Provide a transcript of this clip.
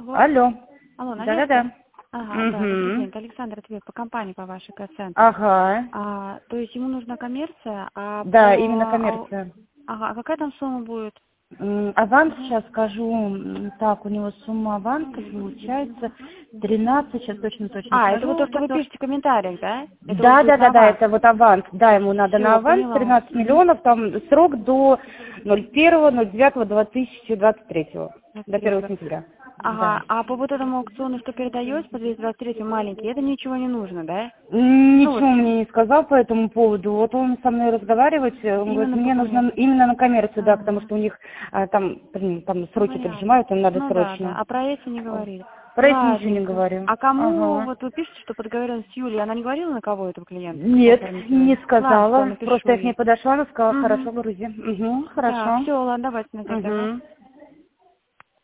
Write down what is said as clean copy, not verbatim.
Алло. Алло. Алло, Да-да-да. Ага, да, добрый день. Это Александр ответ по компании по вашей коэффициенту. Ага. То есть ему нужна коммерция, Да, именно коммерция. Ага, а какая там сумма будет? Аванс, сейчас скажу, так, у него сумма аванса получается 13, сейчас точно Это вот то, что вы пишете в комментариях, да? Это вот будет на Да, аванс. это вот аванс, да, ему надо на Всё, аванс поняла. 13 миллионов, там срок до 01.09.2023, до 1 сентября. Ага, Да. а по вот этому аукциону, что передаете, по 223 маленький, это ничего не нужно, да? Ничего мне не сказал по этому поводу. Вот он со мной разговаривать, он говорит, Именно по мне нужно коммерции. именно на коммерцию, да, потому что у них там сроки Понятно. поджимают, им надо Ну да. срочно. А про эти не говорили. Про это ничего не Ладненько. говорю. А кому, Ага. вот вы пишете, что подговорен с Юлей, она не говорила, на кого этого клиента? Нет, не Ладно, всё, сказала. напишу Просто я к ней ей. подошла, она сказала, Угу. хорошо, грузи. Угу, Да, хорошо. все, ладно, давайте на тогда. Угу.